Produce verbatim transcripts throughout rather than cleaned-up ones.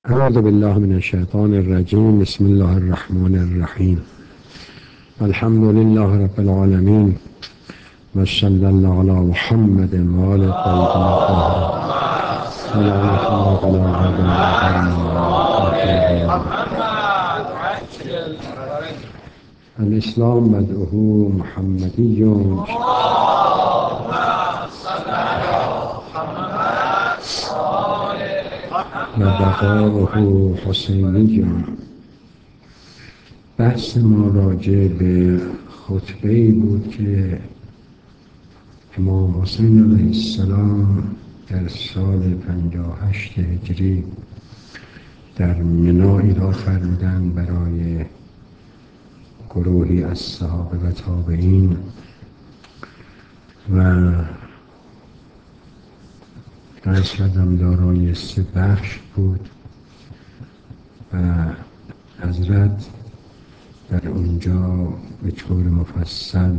أعوذ بالله من الشيطان الرجيم. بسم الله الرحمن الرحيم. الحمد لله رب العالمين وصلى الله على محمد وآل الطيبين الطاهرين وعلى محمد الإسلام بدءه محمدي و بقاؤه حسینی. بحث ما راجع به خطبه‌ای بود که امام حسین علیه السلام در سال پنجاه و هشت هجری در منی ایراد فرمودند برای گروهی از صحابه و تابعین و عرض کردم دارای سه بخش بود و حضرت در اونجا به طور مفصل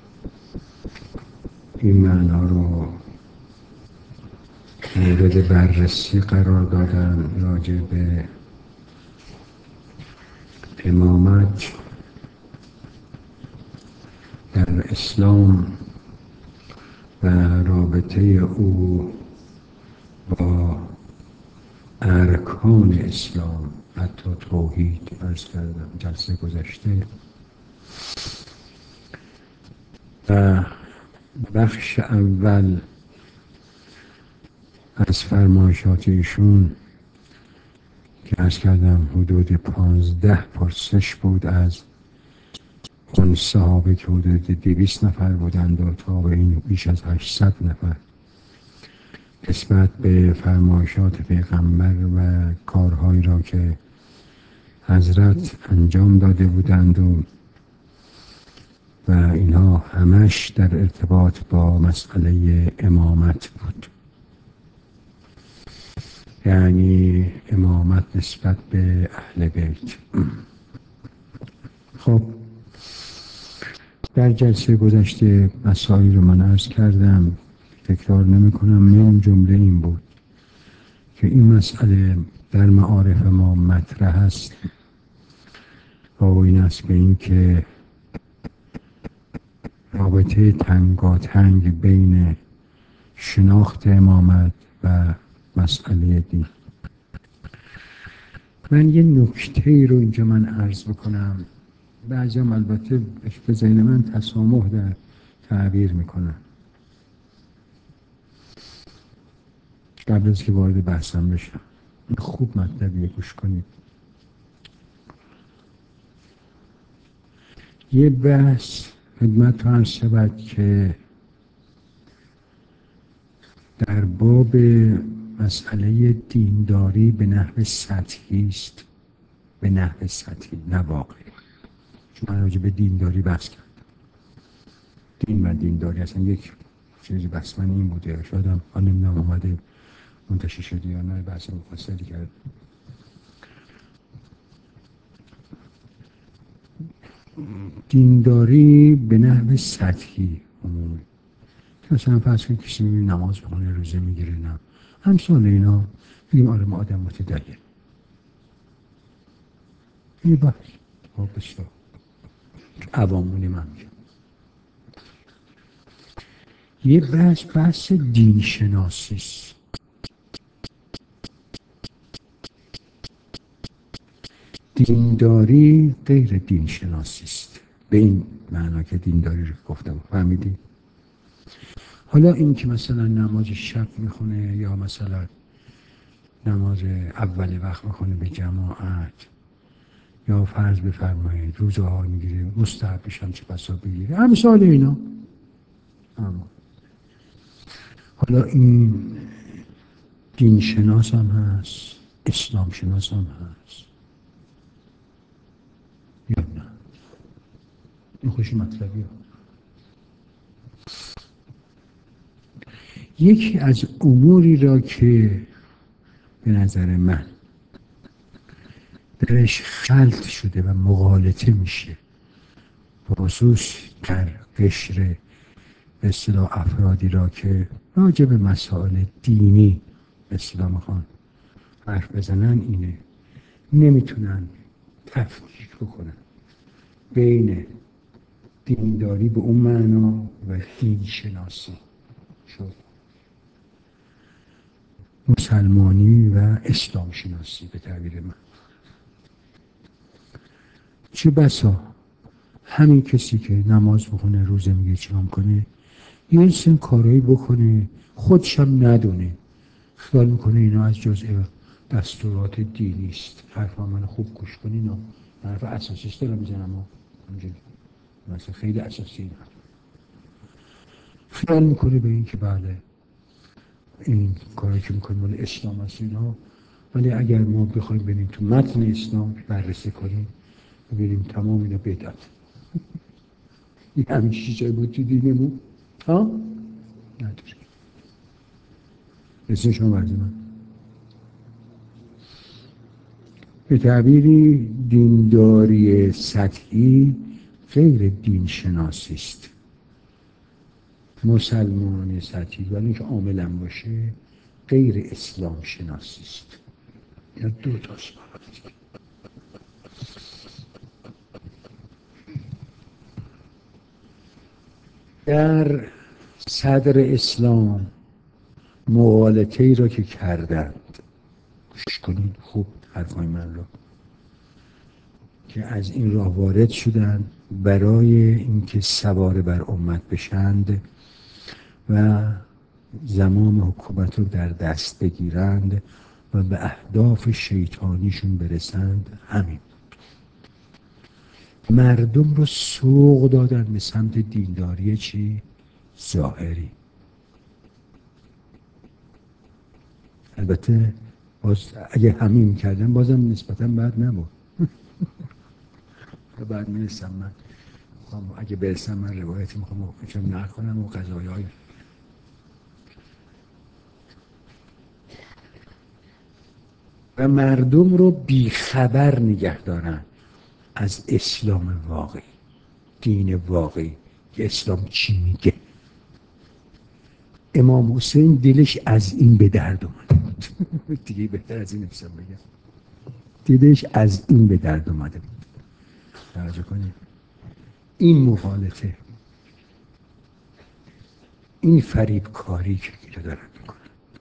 این معنا رو مورد بررسی قرار دادن راجع به امامت در اسلام و رابطه او با ارکان اسلام، حتی توحید. عرض کردم جلسه گذشته و بخش اول از فرمایشات ایشون که عرض کردم حدود پانزده پرسش بود از اون صحابه که حدود دویست نفر بودند و تابعین بیش از هشتصد نفر، نسبت به فرمایشات پیغمبر و کارهایی را که حضرت انجام داده بودند و و اینها همش در ارتباط با مسئله امامت بود، یعنی امامت نسبت به اهل بیت. خب در جلسه گذشته مسائل رو من عرض کردم، تکرار نمی کنم. من جمله این بود که این مسئله در معارف ما مطرح است و این است به این که رابطه تنگاتنگ بین شناخت امامت و مسئله دین. من یه نکته رو اینجا من عرض بکنم، بعضی هم البته به ذهن من تسامح در تعبیر میکنن. قبل از که وارد بحثم بشم خوب مطلبیه، گوش کنید. یه بحث خدمت رو عرض شود که در باب مسئله دینداری به نحو سطحی است، به نحو سطحی نه واقعی. چون من راجع به دینداری بحث کردم، دین و دینداری اصلا یک چیزی بحث من این بوده، شاید هم من نمیدونم اومده منتشر شده یا نه، بحث مفصلی کرد. دینداری به نحو سطحی عمومی، مثلا فرض کنید کسی میبینی نماز بخونه، روزه میگیره، نه همسال اینا، بگیم آره ما آدم متدین. این بحث خب بسیار عوامونی من میگم. یه بحث بحث دین شناسی است. دینداری غیر دین شناسی است، به این معنا که دینداری رو گفتم. فهمیدی؟ حالا این که مثلا نماز شب میخونه یا مثلا نماز اول وقت میخونه به جماعت، یا فرض بفرمایید روزه ها میگیره، مستحبش هم چه بسا بگیره، امثال اینا. اما حالا این دین شناس هم هست، اسلام شناس هم هست یا نه؟ این خوشی مطلبی هم. یکی از اموری را که به نظر من درش خلط شده و مغالطه میشه، خصوص در قشر به اصطلاح افرادی را که راجع به مسائل دینی به اصطلاح میخوان حرف بزنن اینه، نمیتونن تفکیک بکنن بین دینداری به اون معنا و دین شناسی شد مسلمانی و اسلام شناسی به تعبیر من. چه بسا همین کسی که نماز بخونه روزه میگه چیکار کنه یه سن کارایی بکنه خودش هم ندونه، خیال میکنه اینا از جزء دستورات دینی است. حرفا من خوب گوش کنین و حرف اساسیش دارم میزنم و اینجوری مثلا خیلی اساسی این حرف خیال میکنه به این که بله این کاری که میکنیم مال اسلام هست اینا، ولی اگر ما بخوایم بریم تو متن اسلام بررسی کنیم ببینیم تمام اینا بدعت. این همین چیزایی بود تو دینمون ها نداره. اسم شما برزی من به تعبیری دینداری سطحی غیر دین شناسی است. مسلمانی سطحی ولی اینکه عاملا باشه غیر اسلام شناسی است. یا دو تا در صدر اسلام مغالطه ای را که کردند، گوش کنید خوب حرفای من رو، که از این راه وارد شدند برای اینکه سوار بر امت بشند و زمام حکومت رو در دست بگیرند و به اهداف شیطانیشون برسند. همین مردم رو سوق دادن به سمت دینداری چی؟ ظاهری. البته باز اگه همین کردن بازم نسبتا بد نبود. بعد میرسم من اگه برسم من روایتی میخوام چون نکنم و قضایی های و مردم رو بیخبر نگه دارن از اسلام واقعی، دین واقعی که اسلام چی میگه. امام حسین دلش از این به درد اومده بود. دیگه بهتر از این نفسم بگم، دلش از این به درد اومده بود. توجه کنید این مغالطه، این فریب کاری که اینا دارن میکنن.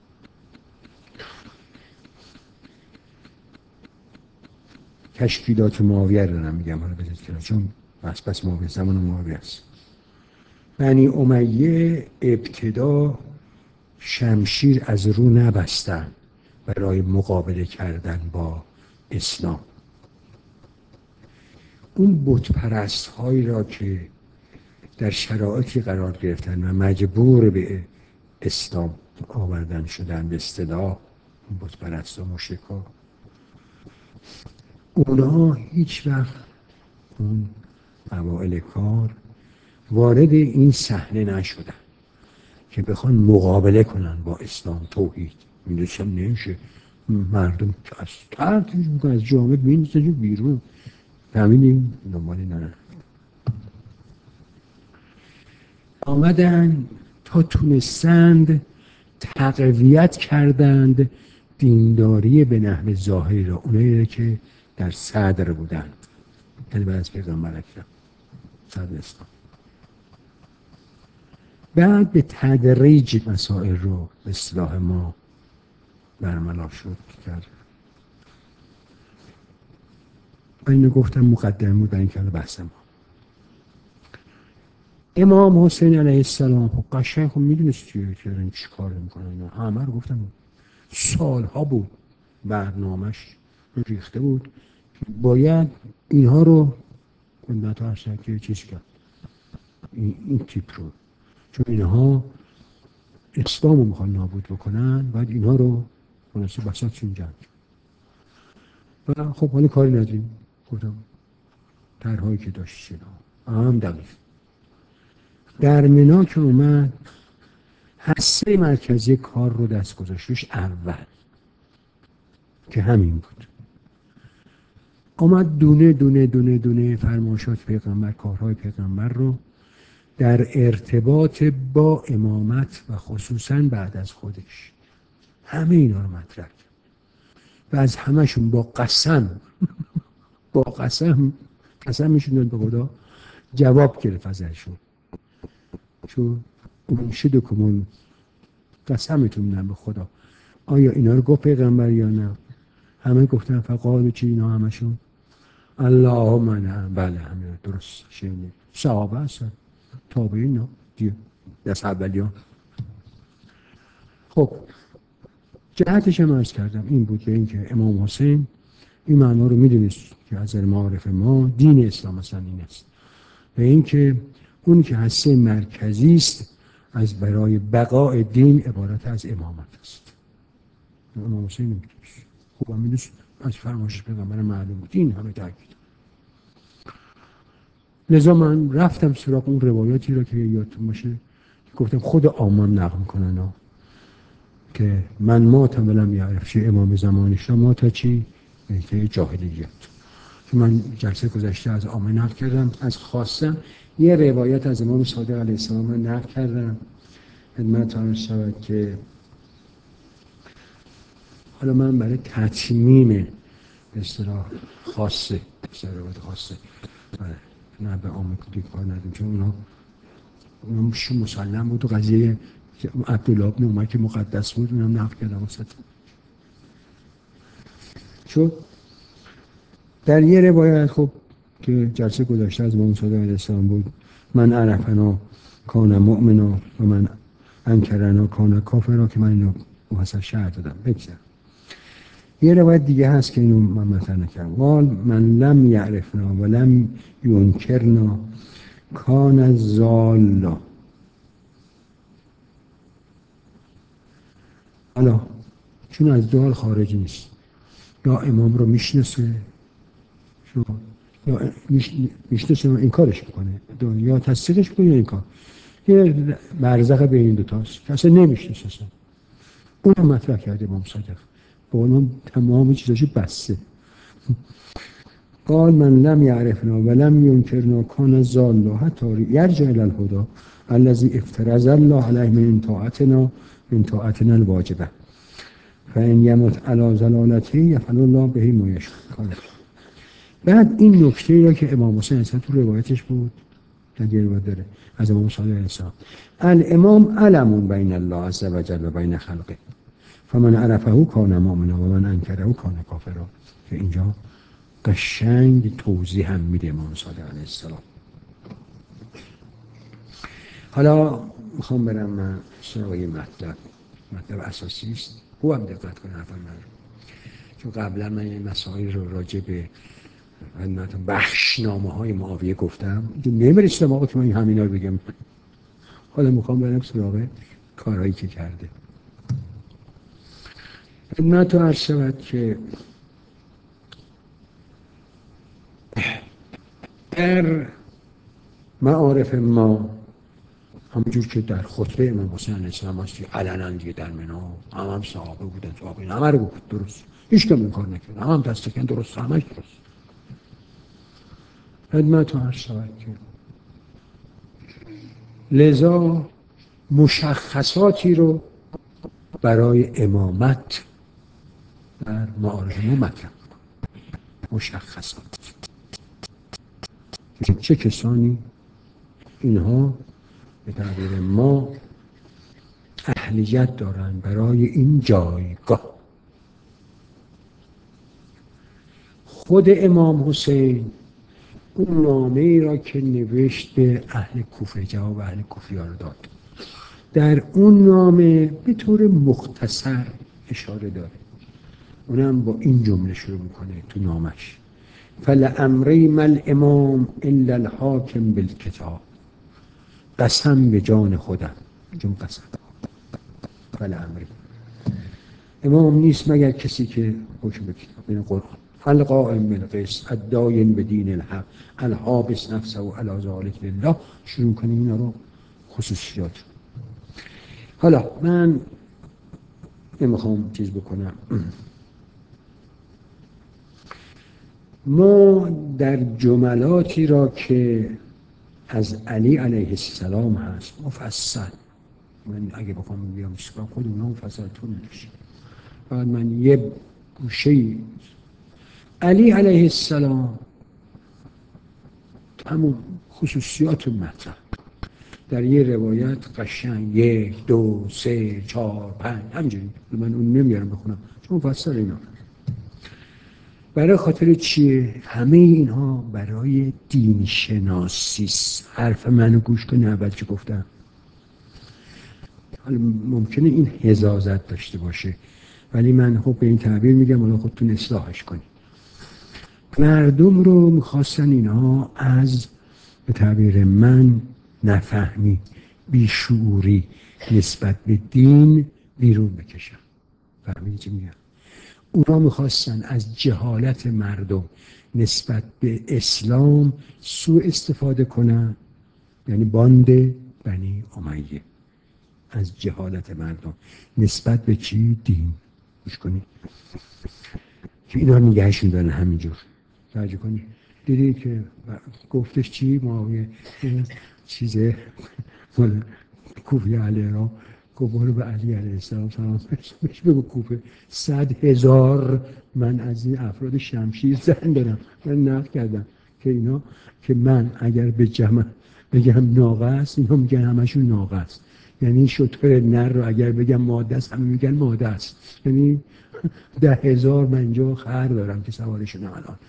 تشکیلات معاویه رو دارم میگم، حالا بذارید کنار چون بس بس معاویه زمان معاویه است. بنی امیه ابتدا شمشیر از رو نبستن برای مقابله کردن با اسلام. اون بت پرست هایی را که در شرایطی قرار گرفتن و مجبور به اسلام آوردن شدن، به اصطلاح بت پرست و مشرکا، اونها هیچ وقت اون اوائل کار وارد این صحنه نشدن که بخوان مقابله کنن با اسلام توحید. میدونستم نمیشه مردم که از ترتیش میکنن از جامعه بینیسته جو بیرون همین دنبالی نرن. آمدن تا تونستند تقویت کردند دینداری به نحو ظاهری را، اونایی که در صدر بودند، یعنی بعد از پیغمبر اکرم صدر اسلام. بعد به تدریج مسائل رو به اصطلاح ما برملا شد کرد. من اینو گفتم مقدمه بود برای اینکه بحث ما. امام حسین علیه السلام خب قشنگ خب میدونست چیه که دارن چی کار میکنن، همه رو گفتم سالها بود برنامهش ریخته بود باید اینها رو کنت هستن که چیز کرد این, این تیپ رو، چون اینها اسلام رو میخوان نابود بکنن باید اینها رو مناسب بسات چون جمع. و خب حالا کاری نداریم گفتم طرحهایی که داشت شنا هم دقیق در منا که اومد هسته مرکزی کار رو دست گذاشتش اول که همین بود. آمد دونه دونه دونه دونه فرمایشات پیغمبر، کارهای پیغمبر رو در ارتباط با امامت و خصوصا بعد از خودش همه اینا رو مطرح کرد. و از همشون با قسم با قسم قسم میشوندن به خدا جواب گرفت ازشون. چون منشدکم، قسمتون میدم به خدا، آیا اینا رو گفت پیغمبر یا نه؟ همه گفتن فقالو چی اینا همشون اللهم نه. بله همه درست شنید. صحابه هستن، تابعین ها دیگه، دست اولیان. خب جهتش هم عرض کردم این بود به اینکه امام حسین این معنا رو میدونست که از معارف ما دین اسلام اصلا این است، به اینکه اون که هسته مرکزی است از برای بقای دین عبارت از امامت است. امام حسین میدونست، خوب هم میدونست، از فرمایش پیغمبر معلوم بود، این همه تاکید. لذا من رفتم سراغ اون روایاتی را که یادتون باشه گفتم خود عامم نقل میکنن ها که من ماتم ولم یعرف چه امام زمانش را ما تا چی که جاهلیت. که من جلسه گذشته از عامه نقل کردم، از خواستم یه روایت از امام صادق علیه السلام رو نقل کردم خدمتتون شود که حالا من برای تطمیم به اصطلاح خاصه روایت خاصه نه به عامه کلی کار ندیم، چون اونا اونم شو مسلم بود و قضیه عبدالله ابن عمر که مقدس بود اونم نقل کردم وسط. چون در یه روایت خب که جلسه گذاشته از امام صادق علیه السلام بود، من عرفنا کان مؤمنا و من انکرنا کان کافرا، که من اینو مفصل شرح دادم بگذارم. یه روایت دیگه هست که اینو من مطرح نکردم، قال من لم یعرفنا و لم ینکرنا کان ضالا. حالا چون از دال خارج نیست، یا امام رو میشناسه یا میشناسه و انکارش میکنه، یا تصدیقش کنه یا انکار، یه برزخ بین این دوتاست که اصلا نمیشناسه. اونم مطرح کرده امام صادق با اونم تمام چیزاشو بسته. قال من لم یعرفنا و لم ینکرنا کان ضالا حتی یرجع الی الهدی الذی افترض الله علیه من طاعتنا من طاعتنا الواجبه فان یمت علی ضلالته یفعل الله به ما یشاء. بعد این نکته را که امام حسین اصلا تو روایتش بود در یه روایت داره از امام صادق علیه السلام، الامام علم بین الله عز وجل و بین خلقه فمن عرفه کان مؤمنا و من انکره کان کافرا، که اینجا قشنگ توضیح هم میده امام صادق علیه السلام. حالا میخوام برم من سراغ یه مطلب مطلب اساسی است، خوبم دقت کنه حرفم من، چون قبلا من این مسائل رو راجع به بخشنامه های معاویه گفتم، نمیرسیدم آقا که من همینا رو بگم. حالا میخوام برم سراغ کارهایی که کرده. خدمت رو عرض شود که در معارف ما همونجور که در خطبه امام حسین علیه السلام هستی علنا دیگه در منا هم هم صحابه بودن، صحابه همه رو گفت درست، هیچ کم این کار نکرد، هم هم دست کن درست، همش درست. خدمت رو عرض شود که لذا مشخصاتی رو برای امامت در معارف ما مطرح مشخصات چه کسانی اینها به تعبیر ما اهلیت دارند برای این جایگاه. خود امام حسین اون نامه ای را که نوشت به اهل کوفه، جواب اهل کوفه ها رو داد، در اون نامه به طور مختصر اشاره داره، اونم با این جمله شروع میکنه تو نامش: فلعمری مل امام الا الحاکم بالکتاب. قسم به جان خودم، جون قسم، فلعمری امام نیست مگر کسی که حکم به کتاب، این قرآن، القائم بالقسط الداین بدین الحق الحابس نفسه و علی ذلک لله. شروع کنیم اینا رو خصوصیات. حالا من نمیخوام چیز بکنم، ما در جملاتی را که از علی علیه السلام هست مفصل، من اگه بخوام بیام چیکار خود اونا مفصل طول می‌کشه، بعد من یه گوشه‌ای. علی علیه السلام تمام خصوصیات مطرح در یه روایت قشنگ یک دو سه چهار پنج همینجوری، من اون نمیارم بخونم چون مفصل اینا. برای خاطر چیه؟ همه اینها برای دین شناسی است. حرف منو گوش کن، اول که گفتم حالا ممکنه این حزازت داشته باشه ولی من خب به این تعبیر میگم، حالا خودتون اصلاحش کنید. مردم رو میخواستن اینها از به تعبیر من نفهمی بیشعوری نسبت به دین بیرون بکشن. فهمیدی چی میگم؟ اونا میخواستن از جهالت مردم نسبت به اسلام سوء استفاده کنن، یعنی باند بنی امیه از جهالت مردم نسبت به چی؟ دین. گوش کنید که اینا نگهشون دارن همینجور. توجه کنید دیدی که گفتش چی؟ معاویه چیزه مال کوفه علیه را گفت برو به علی علیه السلام سلام بهش بگو کوفه صد هزار من از این افراد شمشیر زن دارم. من نقل کردم که اینا که من اگر به جمع بگم ناقه است اینا میگن همشون ناقه است، یعنی شطور نر رو اگر بگم ماده است همه میگن ماده است، یعنی ده هزار من اینجا خر دارم که سوارشونم الان.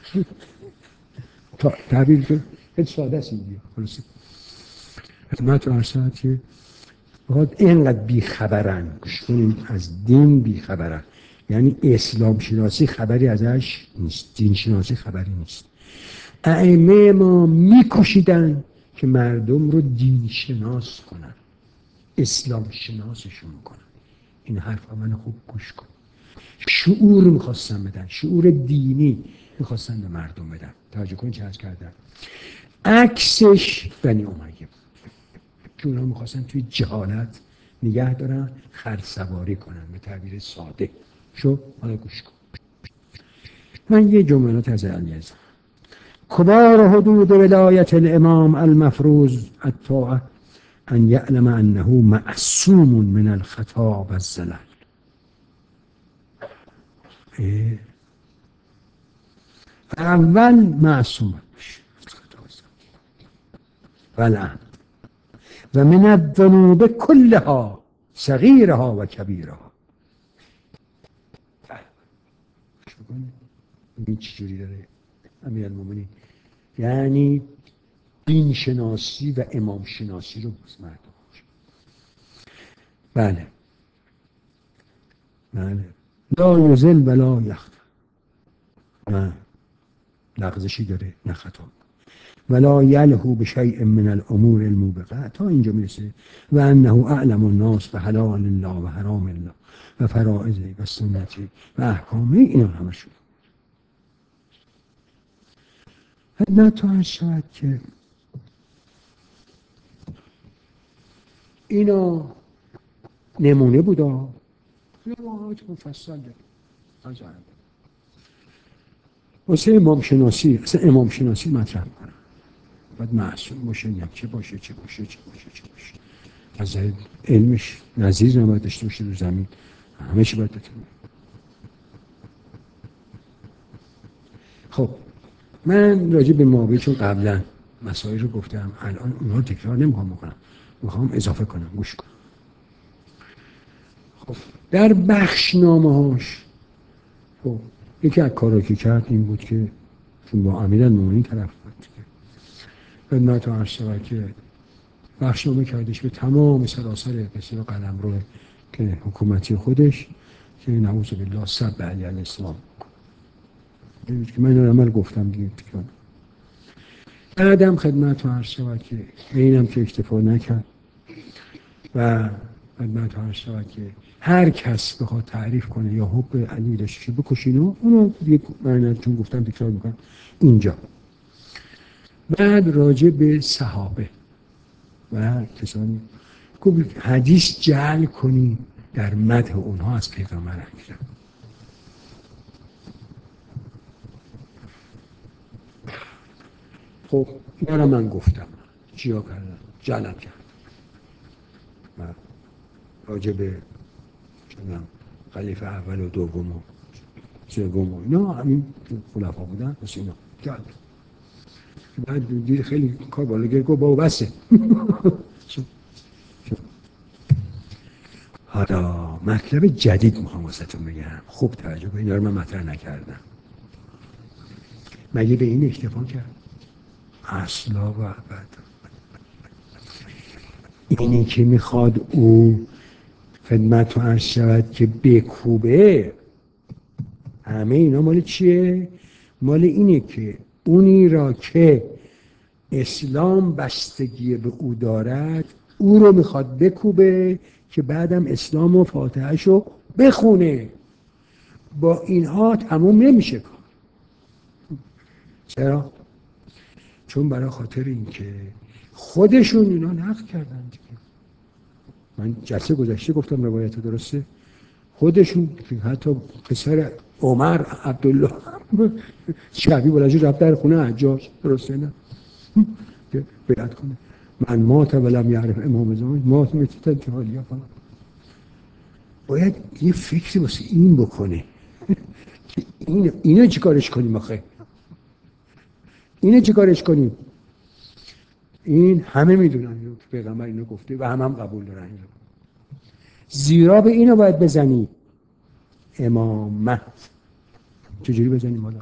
تعبیر که خیلی ساده است این دیگه. خلاصه خدمت رو عرض که باید اینقدر بیخبرن، گوش کنید، از دین بیخبرن، یعنی اسلام شناسی خبری ازش نیست، دین شناسی خبری نیست. ائمه ما میکوشیدن که مردم رو دین شناس کنن، اسلام شناسشون کنن. این حرف من خوب گوش کن. شعور میخواستن بدن، شعور دینی میخواستن به مردم بدن. توجه کن چه عرض کردن. عکسش بنی امیه که اونا میخواستن توی جهالت نگه دارن، خرسواری کنن به تعبیر ساده. شو حالا گوش کن. من یه جملات از علی هستم. کبار حدود ولایت الامام المفروض الطاعه ان یعلم انه معصوم من الخطا و الزلل. اول معصوم باشه بله و من الذنوب كلها صغیرها و کبیرها. این چجوری داره امیرالمومنین؟ یعنی دین شناسی و امام شناسی رو بس مردم. بله بله لا یزل ولا یخت، نه لغزشی داره نه خطا. ولا یلهو بشیء من الامور الموبقه تا اینجا میرسه. و انه اعلم الناس به حلال الله و حرام الله و فرائضه و سنتی و احکامه. اینا همه شد. نه تا هر شاید که اینا نمونه بودا، نمونهات مفصل داره از عرب واسه امام شناسی. اصلا امام شناسی مطرح کنم باید معصوم باشه، یا چه باشه چه باشه چه باشه چه باشه از علمش نظیر نباید داشته باشه رو زمین، همه چی باید بتونه. خب من راجع به ماوی چون قبلا مسائل رو گفتم الان اونها رو تکرار نمیخوام بکنم، میخوام اضافه کنم. گوش کن. خب در بخشنامه هاش خب یکی از کارا که کرد این بود که چون با امیرالمومنین طرف بود خدمت عرض شود که بخشنامه کردش به تمام سراسر بسیار قلمرو که حکومتی خودش که نعوذ بالله سب علی علیه السلام که من این عمل گفتم دیگه تکرار. بعدم خدمت عرض شود که اینم که اکتفا نکرد و خدمت عرض شود که هر کس بخواد تعریف کنه یا حب علی داشته بکشینو اونو دیگه من چون گفتم تکرار میکنم اینجا. بعد راجع به صحابه و کسانی که حدیث جعل کنی در مدح اونها از پیغمبر اکرم. خب اینا رو من گفتم چیا کردم جعلم کرد و راجع به خلیفه اول و دوم سوم اینا همین خلفا بودن بس اینا کرد. بعد دید خیلی کار بالا گرد گفت بابا بسه. حالا مطلب جدید میخوام واسهتون بگم، خوب توجه کنید، اینا رو من مطرح نکردم. مگه به این اکتفا کرد؟ اصلا و ابدا. اینی که میخواد او خدمت رو عرض شود که بکوبه، همه اینا مال چیه؟ مال اینه که اونی را که اسلام بستگی به او دارد او رو میخواد بکوبه که بعدم اسلام و فاتحه‌ش رو بخونه. با اینها تموم نمیشه کار. چرا؟ چون برای خاطر این که خودشون اینا نقد کردن دیگه. من جلسه گذشته گفتم روایت درسته، خودشون که حتی پسر عمر عبدالله شعبی بلنشو رفت در خونه حجاج، درسته نه؟ که بیعت کنه من مات ولم یعرف امام زمان مات میتونن جهالیا کنم. باید یه فکری واسه این بکنه که این اینو چی کارش کنیم آخه؟ اینو چی کارش کنیم؟ این همه میدونن که پیغمبر اینو گفته و هم هم قبول دارن اینو. زیرا به اینو باید بزنی امامت. چجوری بزنیم حالا؟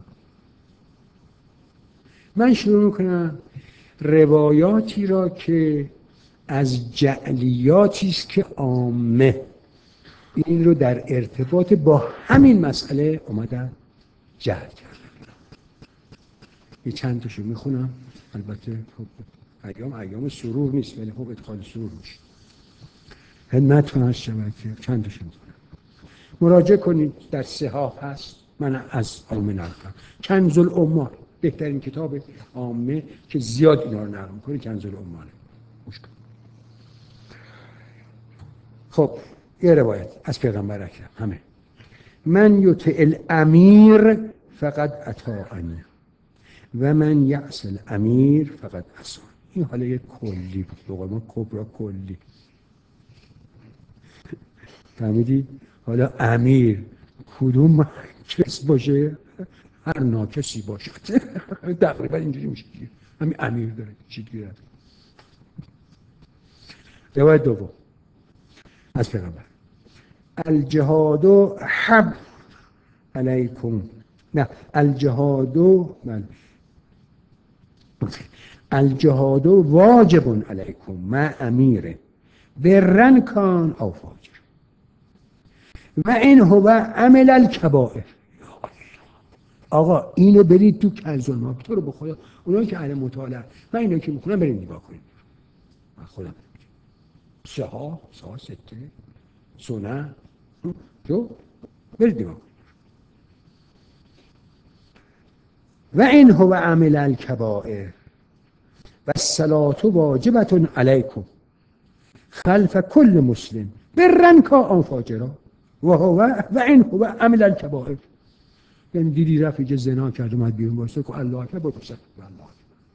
من شروع میکنم روایاتی را که از جعلیاتی است که عامه این رو در ارتباط با همین مسئله اومدن جعل کردن. یه چند تاشو میخونم، البته خب ایام ایام سرور نیست ولی خب ادخال سرور میشه. خدمتتون هست شبکه چند تاشو میخونم، مراجعه کنید، در صحاح هست، من از عامه نرفتم. کنز الامال بهترین کتاب عامه که زیاد اینا رو نقل میکنه کنز الاماله. مشکل. خب یه روایت از پیغمبر اکرم همه، من یطع الامیر فقط اطاعنی و من یعص الامیر فقط عصانی. این حالا یه کلی بود، بقول ما کبرا کلی. فهمیدی؟ حالا امیر کدوم کس باشه، هر ناکسی باشد تقریبا اینجوری میشه، همین امیر داره چی گیره. روایت دوم از پیغمبر، الجهاد حب علیکم، نه الجهاد من الجهاد واجب علیکم ما امیر برن کان او فاجر و این هو عمل الکبائر. آقا اینو برید تو کنز المعارف، تو رو به خدا اونایی که اهل مطالعه من اینو که میخونم برید نگاه کنید، من خودم سه ها سه ها سته سنن جو برید نگاه کنید. و این هو عمل الکبائر و الصلاة واجبة علیکم خلف کل مسلم برن کان فاجرا و هو و این هو عمل الکبائر. یعنی دیدی رفت یه زنا کرد اومد بیرون واسه که الله اکبر بکشت الله.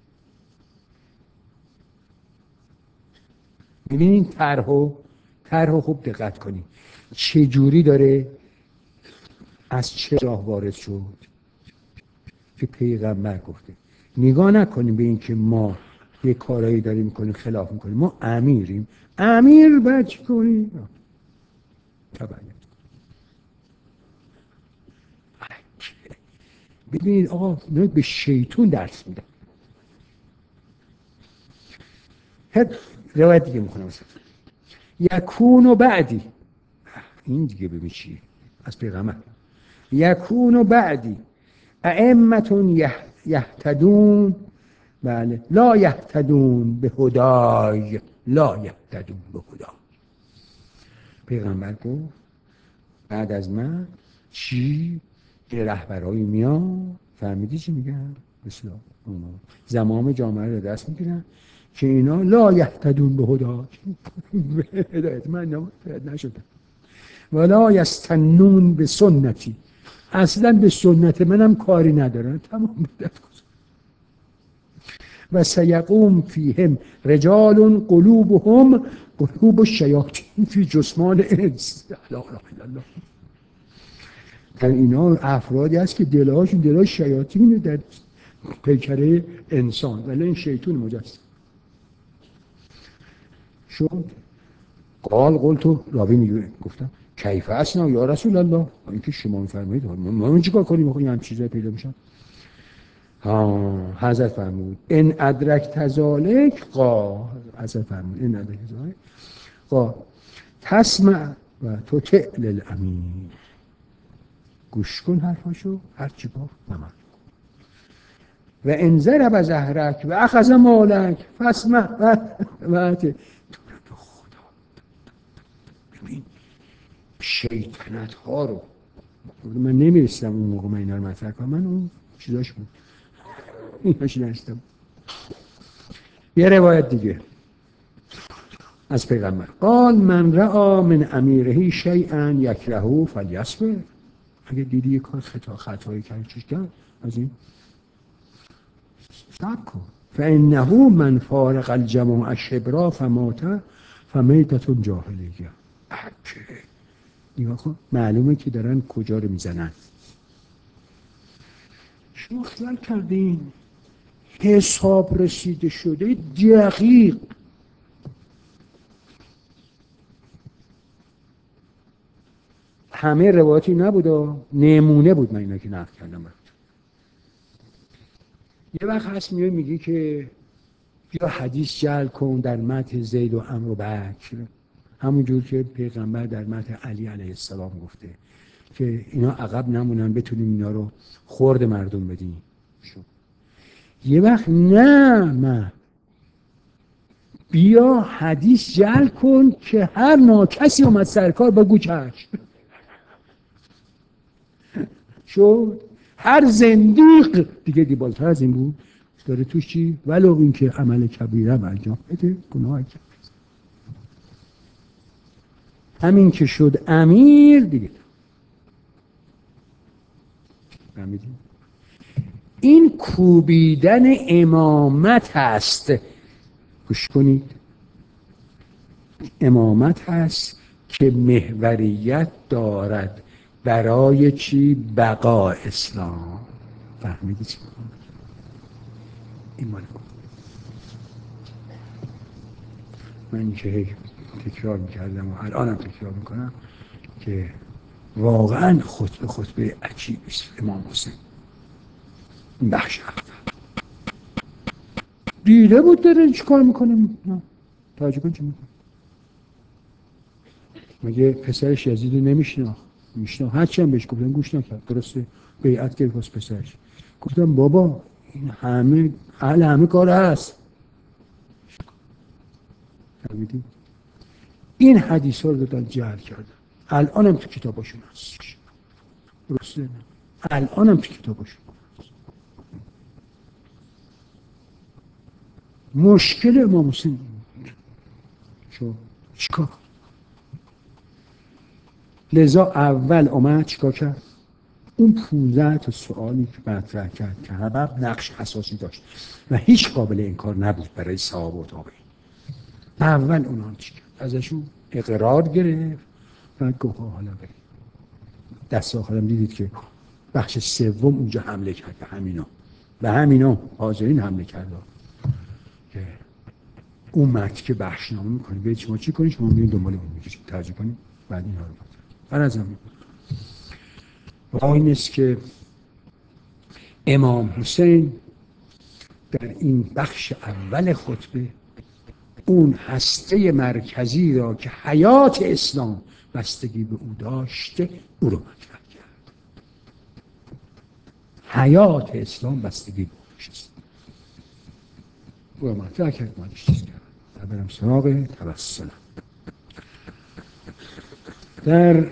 ببینید طرحو طرحو خوب دقت کنید چه جوری داره، از چه راه وارد شد که پیغمبر گفته. نگاه نکنیم به این که ما یه کارایی داریم میکنیم خلاف میکنیم، ما امیریم، امیر باید چی کنیم؟ تبعیت. ببینید آقا به شیطون درس میدن. روایت دیگه میکنم یکون بعدی، این دیگه ببین چیه از پیغمبر، یکون بعدی ائمة یهتدون، بله لا یهتدون به هدای لا یهتدون به هدای. پیغمبر گفت بعد از من چی که رهبرایی میان، فهمیدی چی میگن؟ بسیار زمام جامعه رو دست میگیرن که اینا لا یهتدون به هدای هدایت من نمید نشدن ولا یستنون به سنتی، اصلا به سنت منم کاری ندارن، تمام بدت گذار. و سیقوم فیهم رجال قلوبهم قلوب الشیاطین فی جثمان انس. لا اله الا الله. در اینا افرادی هست که دلهاشون دلهای شیاطینه در پیکره انسان، ولی این شیطون مجسم شد. قال قلتو رابی میگه گفتم کیف اسنا یا رسول الله، اینکه شما میفرمایید ما چیکار کنیم بخوام هم چیزا پیدا میشن. ها حضرت فرمود ان ادرک تزالک قا، حضرت فرمود ان ادرک تزالک قا تسمع و تطع للامین، گوش کن حرفاشو هر چی گفت نماز. و ان ضرب ظهرک و اخذ مالک فاسمع و و تو به خدا ببین شیطنت ها رو. من نمیرسیدم اون موقع من اینا رو مطرح کنم، من اون چیزاش بود ایناش نشتم. یه روایت دیگه از پیغمبر قال من رأى من امیره شیئا یکرهه فلیصبر، اگه دیدی یک کار خطا خطایی کرد چیز کرد از این صبر کن. فانه من فارق الجماع شبرا فمات فمیتة جاهلیه. نگاه کن معلومه که دارن کجا رو میزنن. شما خیال کردین حساب رسیده شده دقیق همه روایتی نبود و نمونه بود من اینا که نقل کردم برات. یه وقت هست میای میگی که بیا حدیث جعل کن در متن زید و عمرو و بکر، همون جور که پیغمبر در متن علی علیه السلام گفته که اینا عقب نمونن بتونیم اینا رو خورد مردم بدیم. یه وقت نه من بیا حدیث جعل کن که هر ناکسی اومد سرکار بگو چشم شد. هر زندیق دیگه دیبالتر از این بود داره توش چی؟ ولو این که عمل کبیره هم انجام بده گناه کرد. همین که شد امیر دیگه فهمیدین؟ این کوبیدن امامت هست. گوش کنید امامت هست که محوریت دارد برای چی؟ بقا اسلام. فهمیدی چی؟ این مال من که تکرار میکردم و الانم تکرار میکنم که واقعا خطبه خطبه عجیبی است امام حسین. این بخش دیده بود داره چی کار میکنه، توجه کن چی میکنه. مگه پسرش یزید رو نمیشناخت؟ میشناخت. هرچی هم بهش گفتن گوش نکرد. درسته بیعت کرد واسه پسرش. گفتم بابا این همه اهل همه کار هست. فهمیدی؟ این حدیث ها رو دادن جعل کردن. الان هم تو کتاباشون هست. درسته؟ الان هم تو کتاباشون هست. مشکل امام حسین شو چیکار؟ لذا اول اومد چیکار کرد؟ اون پونزده تا سوالی که مطرح کرد که همه نقش اساسی داشت و هیچ قابل انکار نبود برای صحابه و تابعین. اول اونا چی کرد؟ ازشون اقرار گرفت و گفت حالا بریم. دست آخرم دیدید که بخش سوم اونجا حمله کرد به همینا به همینا حاضرین حمله کرد که اون متن که بخشنامه میکنه به شما چی کنید؟ شما میرین دنبال اون میگیرید ترجمه کنید بعد این ها رو بر از همین و این است که امام حسین در این بخش اول خطبه اون هسته مرکزی را که حیات اسلام بستگی به او داشته او رو مطرح کرد. حیات اسلام بستگی به او داشته او رو مطرح کرد. مالش چیز کرد تا برم سراغ توسل. در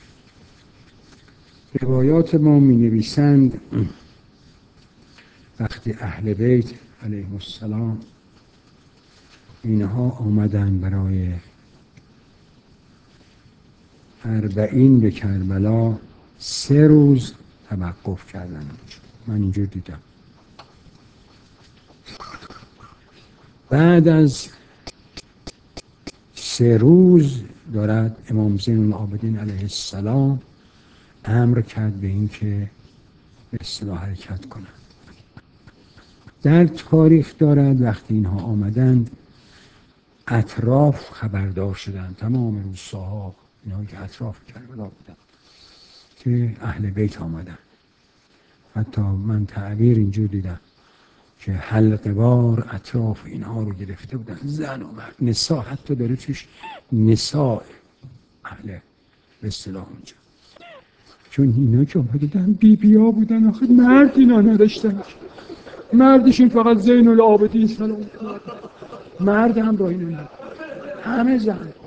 روایات ما می نویسند وقتی اهل بیت علیه السلام اینها آمدن برای اربعین به کربلا سه روز توقف کردن. من اینجور دیدم. بعد از سه روز دارد امام زین العابدین علیه السلام امر کرد به این که به اصطلاح حرکت کنند. در تاریخ دارد وقتی اینها آمدند اطراف خبردار شدند، تمام روستاها اینهایی که اطراف کربلا بودند که اهل بیت آمدند. حتی من تعبیر اینجور دیدم که حلقه‌وار اطراف اینها رو گرفته بودن، زن و مرد، نسا حتی داره توش نساء اهل به اصطلاح اونجا، چون اینا که آمدن بی بیا بودن، آخه مرد اینا نداشتن، مردشون فقط زین العابدین سلام، مرد هم با اینا نداشتن، همه زن.